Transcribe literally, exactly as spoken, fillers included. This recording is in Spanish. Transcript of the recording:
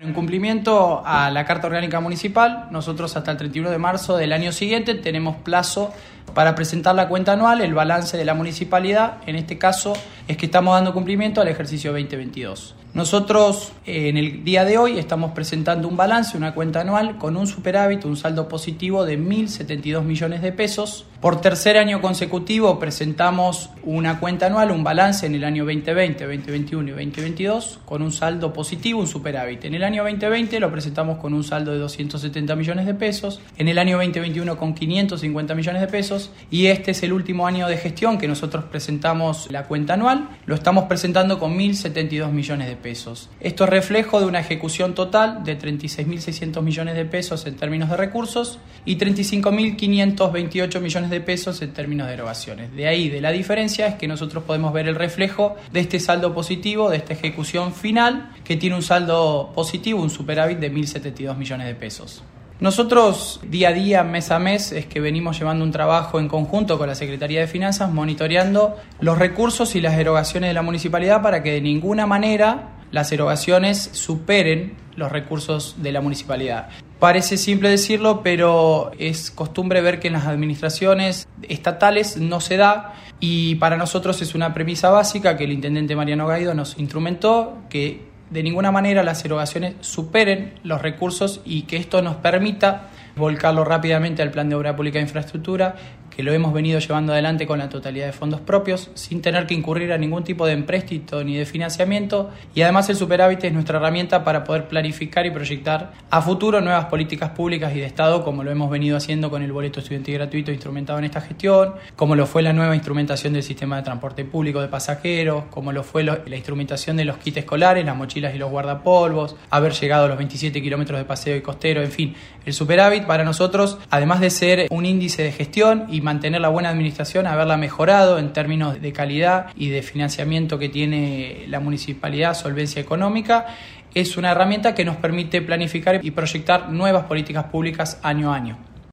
En cumplimiento a la Carta Orgánica Municipal, nosotros hasta el treinta y uno de marzo del año siguiente tenemos plazo para presentar la cuenta anual, el balance de la municipalidad. En este caso es que estamos dando cumplimiento al ejercicio veinte veintidós. Nosotros eh, en el día de hoy estamos presentando un balance, una cuenta anual con un superávit, un saldo positivo de mil setenta y dos millones de pesos. Por tercer año consecutivo presentamos una cuenta anual, un balance en el año veinte veinte, veinte veintiuno y veinte veintidós con un saldo positivo, un superávit. En el año veinte veinte lo presentamos con un saldo de doscientos setenta millones de pesos, en el año veinte veintiuno con quinientos cincuenta millones de pesos y este es el último año de gestión que nosotros presentamos la cuenta anual, lo estamos presentando con mil setenta y dos millones de pesos. Esto es reflejo de una ejecución total de treinta y seis mil seiscientos millones de pesos en términos de recursos y treinta y cinco mil quinientos veintiocho millones de pesos en términos de erogaciones. De ahí, de la diferencia es que nosotros podemos ver el reflejo de este saldo positivo, de esta ejecución final, que tiene un saldo positivo, un superávit de mil setenta y dos millones de pesos. Nosotros día a día, mes a mes, es que venimos llevando un trabajo en conjunto con la Secretaría de Finanzas, monitoreando los recursos y las erogaciones de la municipalidad para que de ninguna manera las erogaciones superen los recursos de la municipalidad. Parece simple decirlo, pero es costumbre ver que en las administraciones estatales no se da y para nosotros es una premisa básica que el intendente Mariano Gaido nos instrumentó, que de ninguna manera las erogaciones superen los recursos y que esto nos permita volcarlo rápidamente al plan de obra pública de infraestructura, que lo hemos venido llevando adelante con la totalidad de fondos propios, sin tener que incurrir a ningún tipo de empréstito ni de financiamiento, y además el superávit es nuestra herramienta para poder planificar y proyectar a futuro nuevas políticas públicas y de Estado, como lo hemos venido haciendo con el boleto estudiantil gratuito instrumentado en esta gestión, como lo fue la nueva instrumentación del sistema de transporte público de pasajeros, como lo fue lo, la instrumentación de los kits escolares, las mochilas y los guardapolvos, haber llegado a los veintisiete kilómetros de paseo y costero, en fin. El superávit para nosotros, además de ser un índice de gestión y mantener la buena administración, haberla mejorado en términos de calidad y de financiamiento que tiene la municipalidad, solvencia económica, es una herramienta que nos permite planificar y proyectar nuevas políticas públicas año a año.